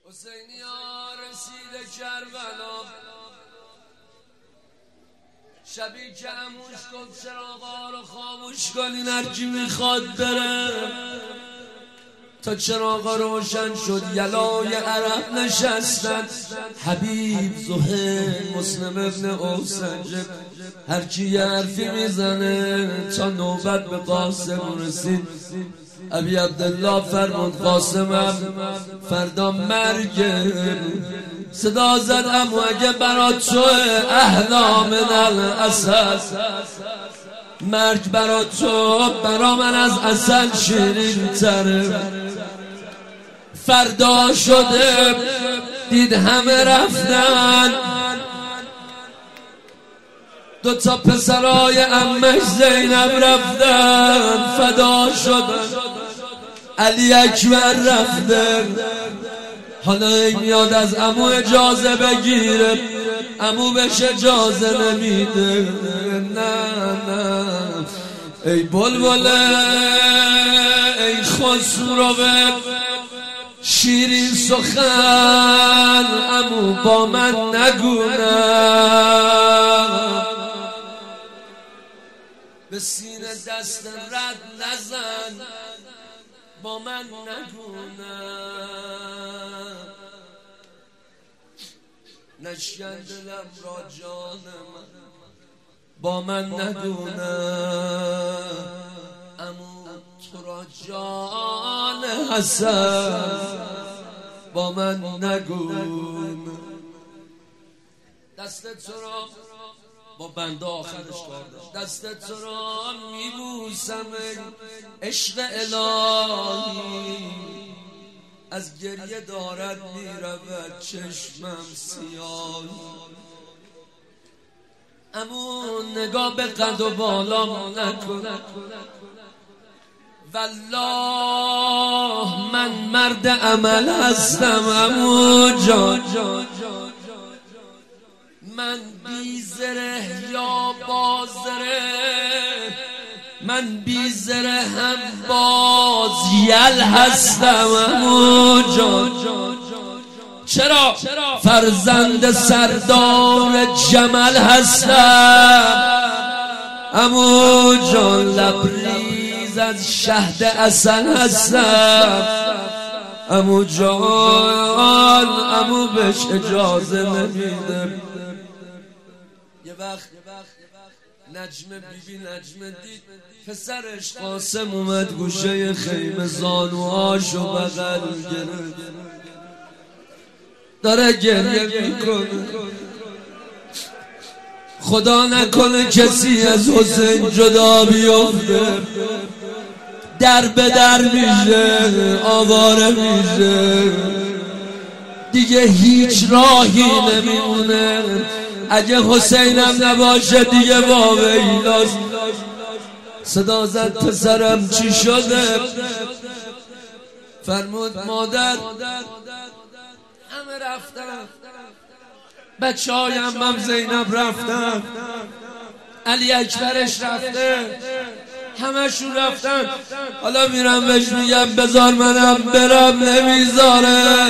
حسینی ها رسیده کربلا، شبی که عموش گفت چراغا رو خاموش کنین هرکی میخواد بره. تا چراغا روشن شد یلای عرب نشستن، حبیب، زهیر، مسلم ابن اوسنجب، هرکی یه حرفی میزنه تا نوبت به قاسم رسید. ابی عبدالله فرمود قاسمم فردا مرگه. صدا زد امو اگه برا تو اهلا من الاسد، مرگ برا تو برا من از عسل شیرین تره. فردا شده دید همه رفتن، دوتا پسرای عمش زینب رفتن فدا شدن، علی اکبر رفتن. حالا ای میاد از عمو اجازه بگیره، عمو بهش اجازه نمیده. نه ای بلبله ای خسروه شیرین سخن عمو با من نگونه، به سینه دست رد نزن با من نگونه. نشکن دلم را جان من با من نگونه، عمو تو را جان حسن با من نگونه. دست تو را با بنده آخرش کردش، دست تو را میبوسم عشق الهی، از گریه دارد میرود چشمم سیاهی. امو نگاه به قد و بالام نکن، والله من مرد عمل هستم امو جان. من بی زره یا با زره، من بی زره هم باز یل هستم امو جان. چرا؟ فرزند سردار جمل هستم امو جان. لبریز از شهد عسل هستم امو جان. امو بهش اجازه نمیده. یه وقت نجمه بیبی نجمه دید پسرش قاسم اومد گوشه خیمه، زانوهاشو بغل گرفت داره گریه میکنه. خدا نکنه کسی از حسین جدا بیفته، در به در میشه، آواره میشه، دیگه هیچ راهی نمیمونه. اگه حسینم نباشه دیگه واویلاس. صدا زد پسرم چی شده؟ فرمود مادر همه رفتن، بچه هایم هم زینب رفتن، علی اکبرش رفته، همشون رفتن. حالا میرم بهش میگم بذار منم برم، نمیذاره.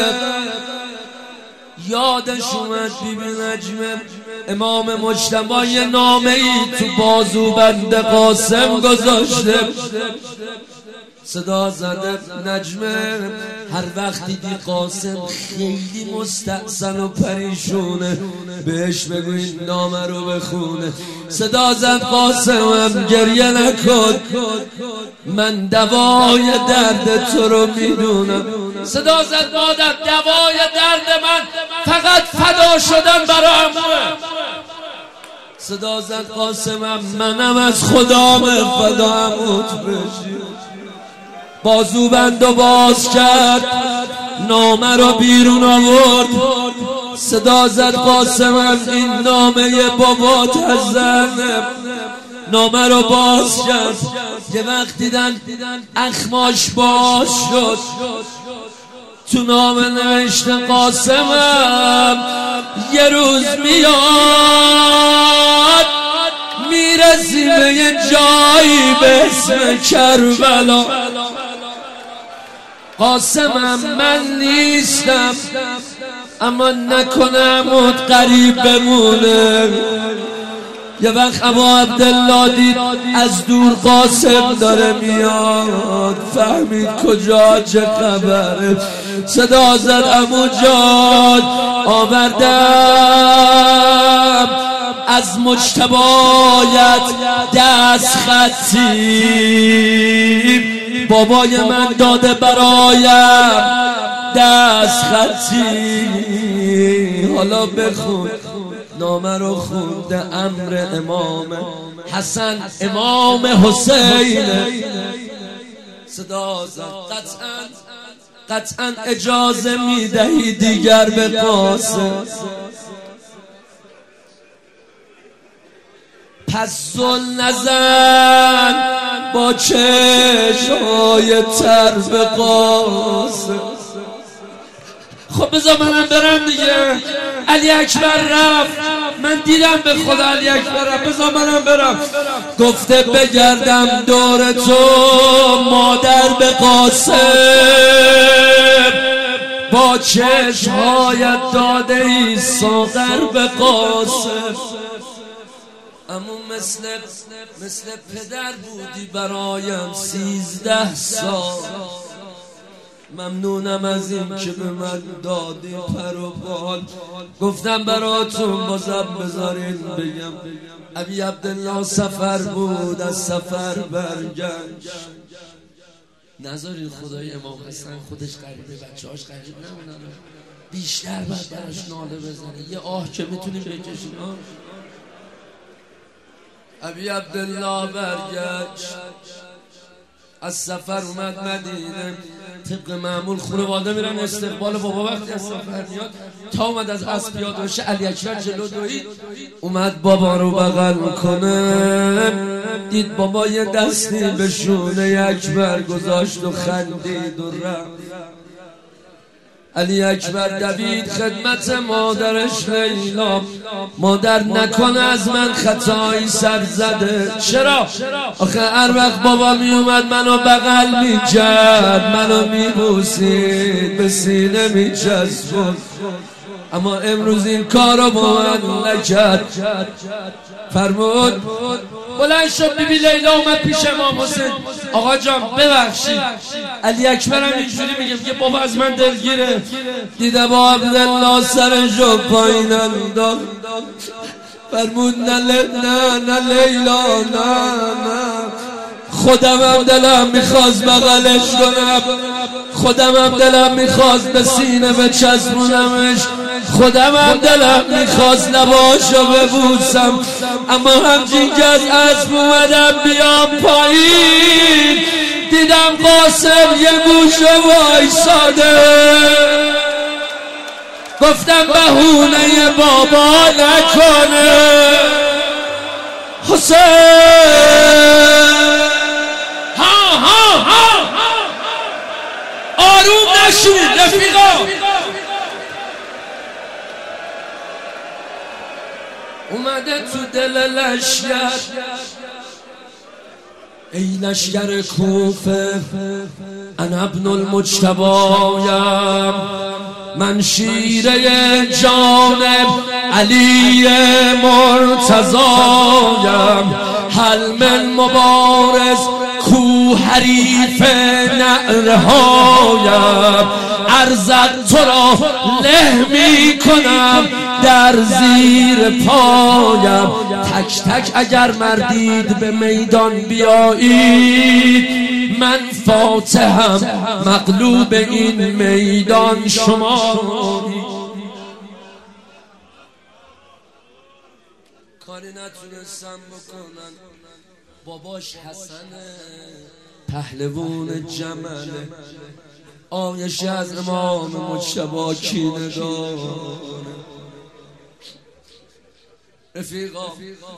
یادش اومد بیبی نجمه امام مجتبی یه نامه ای تو بازو بند قاسم گذاشته. صدا زده نجمه هر وقت دیدی قاسم خیلی مستحسن و پریشونه بهش بگو این نامه رو بخونه. صدا زد قاسمم گریه نکن، من دوای درد تو رو میدونم. صدا زد مادر دوای درد من فقط فدا شدن برام. صدا زد قاسمم منم از خدام فدا اموت بشی. بازو بندو باز کرد، نامه رو بیرون آورد. صدا زد قاسمم این نامه بابات از زنم. نامه رو باز کرد، یه وقت دیدن اخماش باز شد. تو نامه نوشته قاسمم یه روز میاد میرسی به یه جایی به اسم کربلا. قاسمم من نیستم، اما نکنم اون قریب بمونه. یه وقت ابا عبدالله دید از دور قاسم داره میاد، فهمید کجا چه خبره، صدا زد عمو جان آوردم از مجتبایت دست خطی، بابای من داده برایم دست خطی. حالا بخون نامه رو خونده امر امام حسن امام حسین، صدا زد قطعا اجازه میدهی دیگر به قاسم. پس زل نزن با چشم‌های تر به قاسم. خب بذار منم برم دیگه، علی اکبر رفت، من دیدم به خدا علی اکبر رفت، بذار منم برم. گفته بگردم دور تو مادر به قاسم، با چشم‌هایت داده ای ساغر به قاسم. اما مثل پدر بودی برایم 13 سال، ممنونم از این که به من دادی پر و بال. گفتم براتون بازم بذارین بگم ابی عبدالله سفر بود، از سفر برگشت. نذارین خدای امام حسن خودش قریبه بچه‌هاش قریب نمونن، بیشتر باید براش ناله بزنه، یه آه که میتونیم بکشیم. ابی عبدالله برگشت از سفر اومد مدینه، طبق معمول خانواده میرن استقبال بابا. وقتی از سفر میاد تا اومد از اسب پیاده بشه، علی اکبر جلو دوید، اومد بابا رو بغل میکنه، دید بابا یه دستی به شونه اکبر گذاشت و خندید و رفت. علی اکبر دوید خدمت مادرش لیلا، مادر نکنه از من خطایی سر زده. چرا؟ آخه هر وقت بابا می اومد منو بغل می کرد، منو می بوسید، به سینه می چسبون، اما امروز این کارو با من نکرد. فرمود بلند شد بیبی لیلا اومد پیش امام حسین، آقا جان ببخشید. علی اکبرم اینجوری میگه بابا از من دلگیره. دیده با عبدالله سرشو پایین انداخت، فرمود نه لیلا نه، خودمم دلم میخواست بغلش کنم، خودمم دلم میخواست به سینه بچسبونمش، خودمم دلم میخواست لباشو ببوسم، اما همچین که از اسب اومدم بیام پایین، دیدم قاسم یه گوشو وایساده. گفتم بهونه بابا نکنه حسین. آروم نشید رفیقا. اومده تو دل لشگر، ای لشگر کوفه انا ابن المجتبایم، من شیره جانب علی مرتضایم، هل من مبارز کو حریف نعرهایم، عرضت تو را له می کنم در زیر پایم، تک تک اگر مردید به میدان بیایید، من فاتحم مغلوب این میدان شما. کاری نتونستم بکنن، باباش حسنه پهلوان جمله، آیش از امام مجتبی کینه داره. رفیقا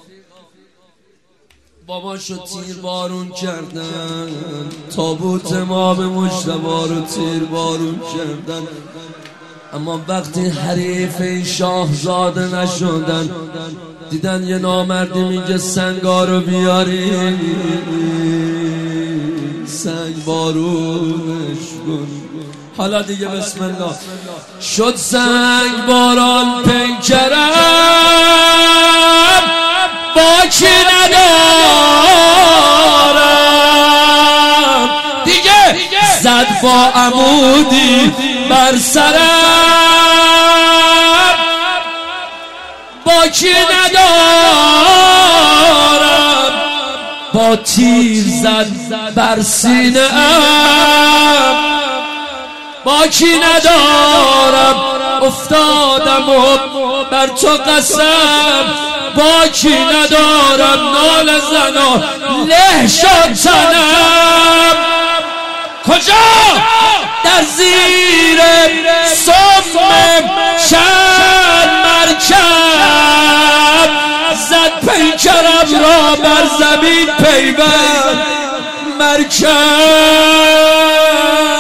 باباشو تیر بارون کردن، تابوت امام مجتبی رو تیر بارون کردن، اما وقتی حریف این شاهزاده نشدن، دیدن یه نامردی میگه سنگا رو بیاری، سنگ بارونش کن. حالا دیگه بسم الله. شد سنگ باران پیکرم باکی ندارم دیگه، زد با عمودی بر سرم باکی ندارم، با تیر زد بر سینه‌ام باکی ندارم، افتادم و بر تو قسم باکی ندارم، نال زنا له شد تنم. کجا؟ در زیر سم چند مرکب زد پیکرم را بر زمین پیوند مرکب.